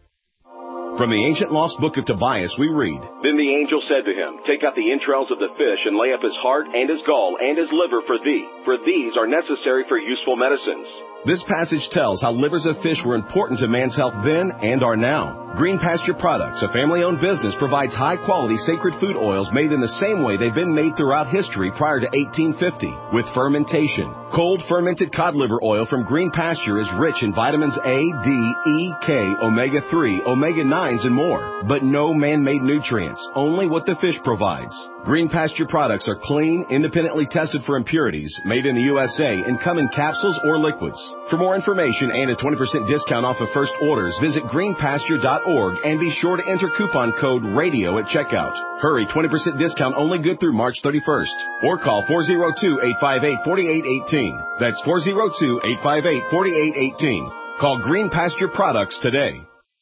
[SPEAKER 1] From the ancient lost book of Tobias, we read, Then the angel said to him, Take out the entrails of the fish and lay up his heart and his gall and his liver for thee, for these are necessary for useful medicines. This passage tells how livers of fish were important to man's health then and are now. Green Pasture Products, a family-owned business, provides high-quality sacred food oils made in the same way they've been made throughout history prior to eighteen fifty, with fermentation. Cold fermented cod liver oil from Green Pasture is rich in vitamins A, D, E, K, omega three, omega nines, and more. But no man-made nutrients, only what the fish provides. Green Pasture products are clean, independently tested for impurities, made in the U S A, and come in capsules or liquids. For more information and a twenty percent discount off of first orders, visit green pasture dot org and be sure to enter coupon code RADIO at checkout. Hurry, twenty percent discount only good through March thirty-first. Or call four oh two, eight five eight, four eight one eight. That's four oh two, eight five eight, four eight one eight. Call Green Pasture Products today.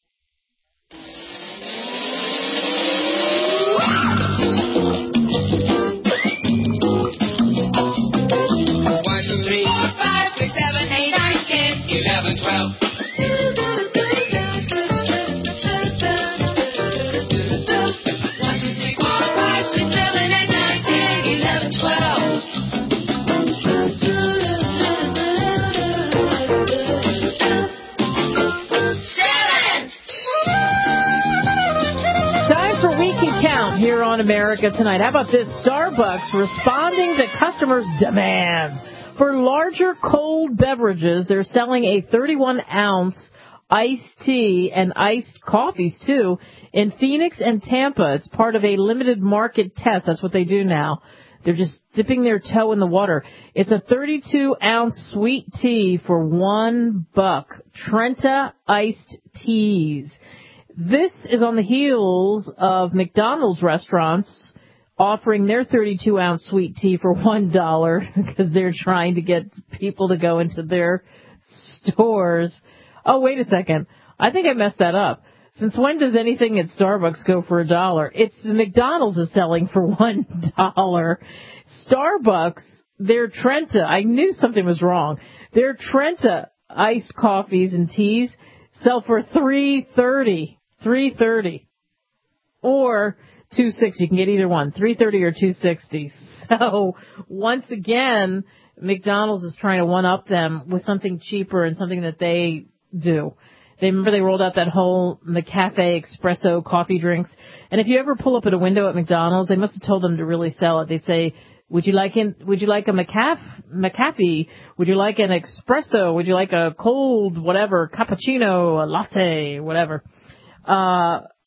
[SPEAKER 10] eleven, twelve. one, two, three, four, five, six, seven, eight, nine, ten, eleven, twelve. Seven.
[SPEAKER 2] Time for We Can Count here on America Tonight. How about this? Starbucks responding to customers' demands. For larger cold beverages, they're selling a thirty-one ounce iced tea and iced coffees, too, in Phoenix and Tampa. It's part of a limited market test. That's what they do now. They're just dipping their toe in the water. It's a thirty-two ounce sweet tea for one buck. Trenta iced teas. This is on the heels of McDonald's restaurants offering their thirty-two ounce sweet tea for one dollar because they're trying to get people to go into their stores. Oh, wait a second. I think I messed that up. Since when does anything at Starbucks go for a dollar? It's the McDonald's is selling for one dollar. Starbucks, their Trenta, I knew something was wrong. Their Trenta iced coffees and teas sell for three thirty. three thirty. Or two sixty. You can get either one, three thirty or two sixty. So once again, McDonald's is trying to one up them with something cheaper and something that they do. They remember they rolled out that whole McCafe espresso coffee drinks. And if you ever pull up at a window at McDonald's, they must have told them to really sell it. They'd say, "Would you like in, Would you like a McCafe? McCafe? Would you like an espresso? Would you like a cold whatever cappuccino, a latte, whatever?" Uh.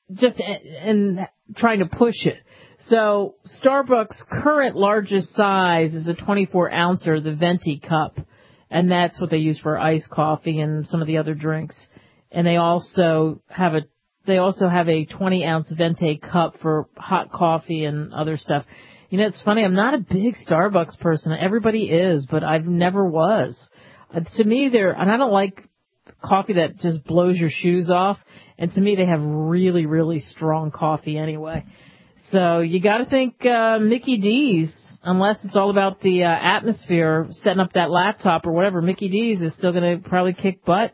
[SPEAKER 2] just and trying to push it. So Starbucks' current largest size is a twenty-four ouncer, the Venti cup, and that's what they use for iced coffee and some of the other drinks. And they also have a they also have a twenty ounce Venti cup for hot coffee and other stuff. You know, it's funny. I'm not a big Starbucks person. Everybody is, but I've never was. Uh, to me, they're and I don't like coffee that just blows your shoes off. And to me, they have really, really strong coffee anyway. So you got to think uh, Mickey D's, unless it's all about the uh, atmosphere, setting up that laptop or whatever. Mickey D's is still going to probably kick butt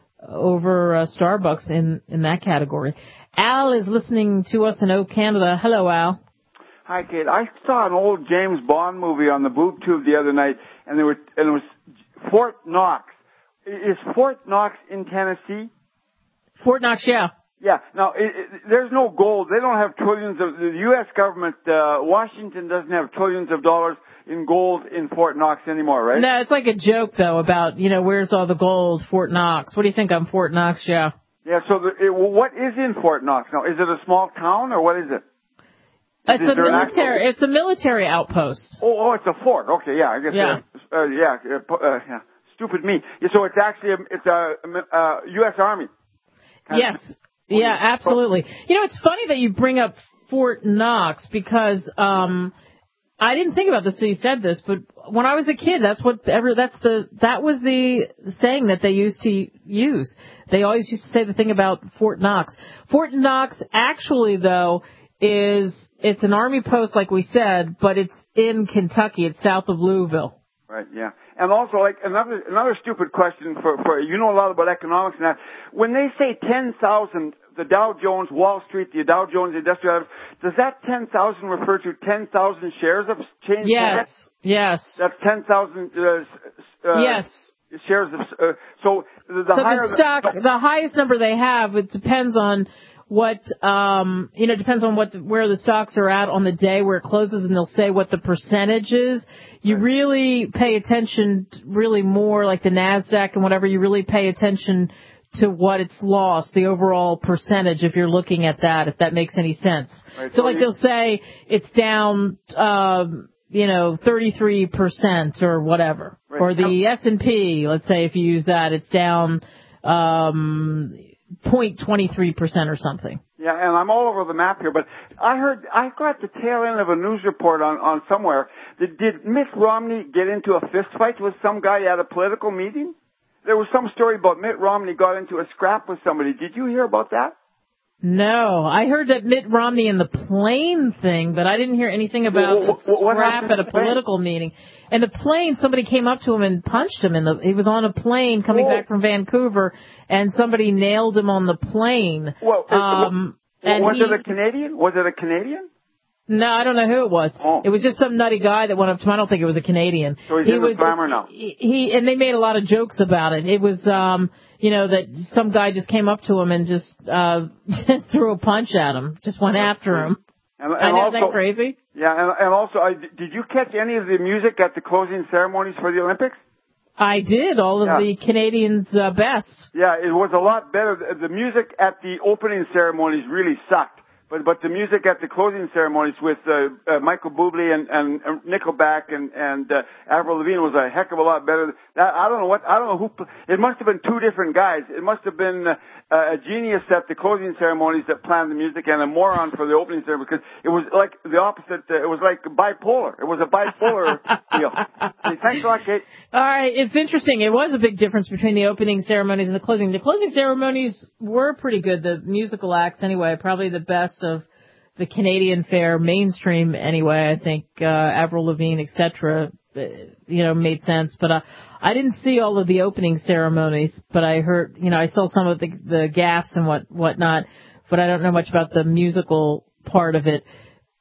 [SPEAKER 2] over uh, Starbucks in, in that category. Al is listening to us in O Canada. Hello, Al.
[SPEAKER 16] Hi, Kate. I saw an old James Bond movie on the boob tube the other night, and there were and it was Fort Knox. Is Fort Knox in Tennessee?
[SPEAKER 2] Fort Knox, yeah.
[SPEAKER 16] Yeah. Now, it, it, there's no gold. They don't have trillions of, the U S government, uh, Washington doesn't have trillions of dollars in gold in Fort Knox anymore, right?
[SPEAKER 2] No, it's like a joke, though, about, you know, where's all the gold, Fort Knox. What do you think on Fort Knox, yeah?
[SPEAKER 16] Yeah, so the, it, what is in Fort Knox now? Is it a small town, or what is it?
[SPEAKER 2] It's
[SPEAKER 16] is
[SPEAKER 2] a military, it's a military outpost.
[SPEAKER 16] Oh, oh, it's a fort. Okay, yeah, I guess.
[SPEAKER 2] Yeah.
[SPEAKER 16] Uh, uh, yeah, uh, uh, yeah. Stupid me. Yeah, so it's actually, a, it's a, uh, U S Army.
[SPEAKER 2] Yes. Yeah, absolutely. You know, it's funny that you bring up Fort Knox because um I didn't think about this till you said this, but when I was a kid, that's what ever that's the that was the saying that they used to use. They always used to say the thing about Fort Knox. Fort Knox actually though is it's an army post like we said, but it's in Kentucky. It's south of Louisville.
[SPEAKER 16] Right, yeah. And also, like, another another stupid question for, for you know a lot about economics and that. When they say ten thousand, the Dow Jones, Wall Street, the Dow Jones Industrial, does that ten thousand refer to ten thousand shares of change?
[SPEAKER 2] Yes, yes.
[SPEAKER 16] That's ten thousand uh, uh,
[SPEAKER 2] yes.
[SPEAKER 16] shares of, uh, so the, the
[SPEAKER 2] so
[SPEAKER 16] higher
[SPEAKER 2] the stock, the, the highest number they have, it depends on what, um, you know, depends on what the, where the stocks are at on the day where it closes, and they'll say what the percentage is. You really pay attention, really more like the NASDAQ and whatever, you really pay attention to what it's lost, the overall percentage, if you're looking at that, if that makes any sense. Right, so, so like you, they'll say it's down, um, you know, thirty-three percent or whatever. Right. Or the S and P, let's say if you use that, it's down um, zero point two three percent or something.
[SPEAKER 16] Yeah, and I'm all over the map here, but I heard, I got the tail end of a news report on, on somewhere. Did, did Mitt Romney get into a fist fight with some guy at a political meeting? There was some story about Mitt Romney got into a scrap with somebody. Did you hear about that?
[SPEAKER 2] No, I heard that Mitt Romney and the plane thing, but I didn't hear anything about
[SPEAKER 16] well,
[SPEAKER 2] the
[SPEAKER 16] what
[SPEAKER 2] scrap at a political
[SPEAKER 16] plane?
[SPEAKER 2] meeting. And the plane, somebody came up to him and punched him. In the, he was on a plane coming
[SPEAKER 16] Whoa.
[SPEAKER 2] back from Vancouver, and somebody nailed him on the plane.
[SPEAKER 16] Well,
[SPEAKER 2] um,
[SPEAKER 16] well,
[SPEAKER 2] and
[SPEAKER 16] was
[SPEAKER 2] he,
[SPEAKER 16] it a Canadian? Was it a Canadian?
[SPEAKER 2] No, I don't know who it was.
[SPEAKER 16] Oh.
[SPEAKER 2] It was just some nutty guy that went up to him. I don't think it was a Canadian.
[SPEAKER 16] So he's
[SPEAKER 2] he
[SPEAKER 16] in
[SPEAKER 2] was,
[SPEAKER 16] the glamour now.
[SPEAKER 2] He, he and they made a lot of jokes about it. It was, um, you know, that some guy just came up to him and just uh just threw a punch at him, just went after him.
[SPEAKER 16] And, and
[SPEAKER 2] I know,
[SPEAKER 16] also,
[SPEAKER 2] isn't that crazy?
[SPEAKER 16] Yeah, and, and also, I, did you catch any of the music at the closing ceremonies for the Olympics?
[SPEAKER 2] I did, all of
[SPEAKER 16] yeah.
[SPEAKER 2] the Canadians' uh, best.
[SPEAKER 16] Yeah, it was a lot better. The music at the opening ceremonies really sucked. But but the music at the closing ceremonies with uh, uh, Michael Bublé and, and, and Nickelback and and uh, Avril Lavigne was a heck of a lot better. That, I don't know what I don't know who. It must have been two different guys. It must have been uh, a genius at the closing ceremonies that planned the music and a moron for the opening ceremony, because it was like the opposite. Uh, it was like bipolar. It was a bipolar deal. Hey, thanks a lot, Kate.
[SPEAKER 2] All right, it's interesting. It was a big difference between the opening ceremonies and the closing. The closing ceremonies were pretty good. The musical acts, anyway, probably the best of the Canadian Fair mainstream anyway. I think uh, Avril Lavigne, et cetera, you know, made sense. But uh, I didn't see all of the opening ceremonies, but I heard, you know, I saw some of the the gaffes and what whatnot. But I don't know much about the musical part of it.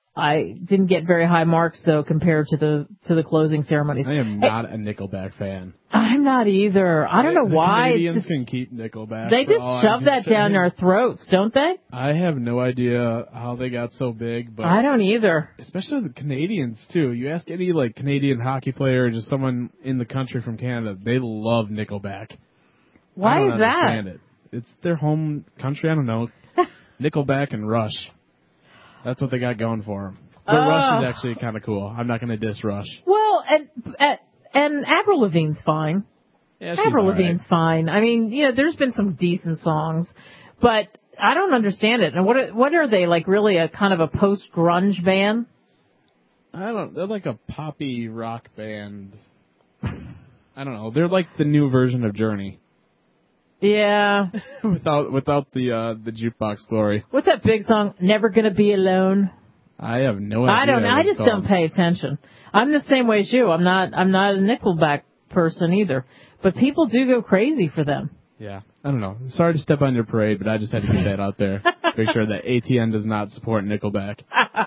[SPEAKER 2] I didn't get very high marks though compared to the to the closing ceremonies.
[SPEAKER 17] I am not hey, a Nickelback fan.
[SPEAKER 2] I'm not either. I don't know
[SPEAKER 17] the
[SPEAKER 2] why.
[SPEAKER 17] Canadians
[SPEAKER 2] it's just,
[SPEAKER 17] can keep Nickelback.
[SPEAKER 2] They just shove that down our throats, don't they?
[SPEAKER 17] I have no idea how they got so big, but
[SPEAKER 2] I don't either.
[SPEAKER 17] Especially the Canadians too. You ask any like Canadian hockey player or just someone in the country from Canada, they love Nickelback.
[SPEAKER 2] Why
[SPEAKER 17] I don't
[SPEAKER 2] is that?
[SPEAKER 17] Understand it. It's their home country. I don't know. Nickelback and Rush. That's what they got going for them. But
[SPEAKER 2] Uh,
[SPEAKER 17] Rush is actually kind of cool. I'm not going to diss Rush.
[SPEAKER 2] Well, and and, and Avril Lavigne's fine.
[SPEAKER 17] Yeah, she's
[SPEAKER 2] Avril
[SPEAKER 17] all right.
[SPEAKER 2] Lavigne's fine. I mean, you know, there's been some decent songs, but I don't understand it. And what are, what are they, like really a kind of a post-grunge band?
[SPEAKER 17] I don't. They're like a poppy rock band. I don't know. They're like the new version of Journey.
[SPEAKER 2] Yeah.
[SPEAKER 17] without without the uh, the jukebox glory.
[SPEAKER 2] What's that big song? Never Gonna Be Alone.
[SPEAKER 17] I have no idea.
[SPEAKER 2] I don't know.
[SPEAKER 17] what
[SPEAKER 2] I
[SPEAKER 17] it's
[SPEAKER 2] just
[SPEAKER 17] called.
[SPEAKER 2] don't pay attention. I'm the same way as you. I'm not. I'm not a Nickelback person either. But people do go crazy for them.
[SPEAKER 17] Yeah. I don't know. Sorry to step on your parade, but I just had to get that out there. Make sure that A T N does not support Nickelback.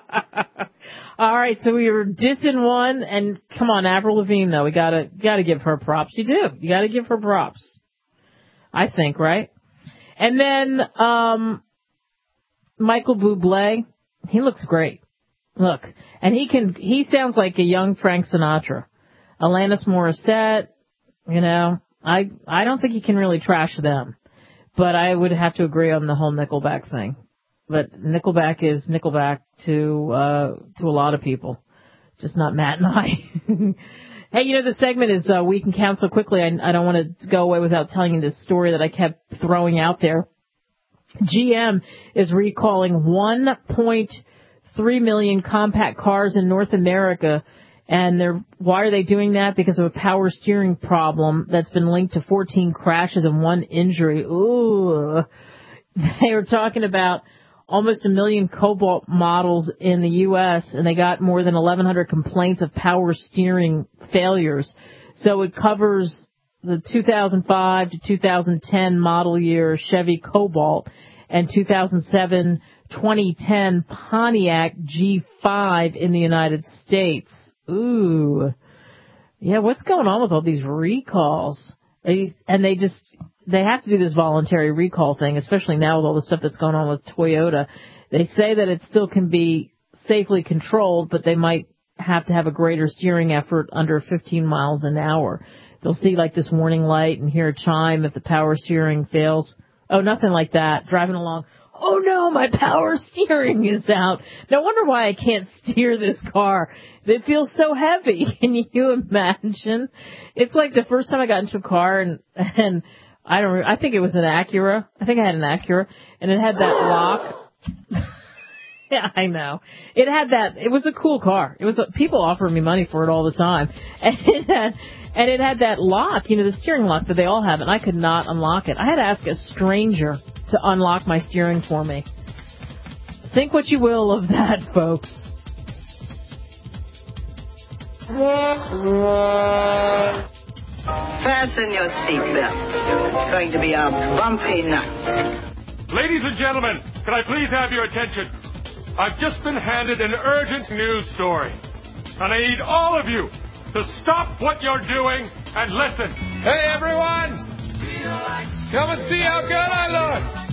[SPEAKER 2] All right, so we were dissing one, and come on, Avril Lavigne though, we gotta gotta give her props. You do. You gotta give her props. I think, right? And then um Michael Bublé, he looks great. Look, and he can. He sounds like a young Frank Sinatra. Alanis Morissette, you know, I I don't think you can really trash them, but I would have to agree on the whole Nickelback thing. But Nickelback is Nickelback to uh to a lot of people, just not Matt and I. Hey, you know, the segment is uh, We Can Count So Quickly. I, I don't want to go away without telling you this story that I kept throwing out there. G M is recalling one point three million compact cars in North America. And they're, why are they doing that? Because of a power steering problem that's been linked to fourteen crashes and one injury. Ooh. They were talking about almost a million Cobalt models in the U S, and they got more than eleven hundred complaints of power steering failures. So it covers the two thousand five to two thousand ten model year Chevy Cobalt and two thousand seven, twenty ten Pontiac G five in the United States. Ooh. Yeah, what's going on with all these recalls? They, and they just, they have to do this voluntary recall thing, especially now with all the stuff that's going on with Toyota. They say that it still can be safely controlled, but they might have to have a greater steering effort under fifteen miles an hour. They'll see like this warning light and hear a chime if the power steering fails. Oh, nothing like that. Driving along. Oh no, my power steering is out. No wonder why I can't steer this car. It feels so heavy. Can you imagine? It's like the first time I got into a car and, and I don't, I think it was an Acura. I think I had an Acura and it had that lock. Yeah, I know. It had that, it was a cool car. It was, a, people offer me money for it all the time. And it had, and it had that lock, you know, the steering lock that they all have, and I could not unlock it. I had to ask a stranger to unlock my steering for me. Think what you will of that, folks.
[SPEAKER 18] Fasten your seatbelt. It's going to be a bumpy night.
[SPEAKER 19] Ladies and gentlemen, can I please have your attention? I've just been handed an urgent news story, and I need all of you to stop what you're doing and listen.
[SPEAKER 20] Hey, everyone! Come and see how good I look!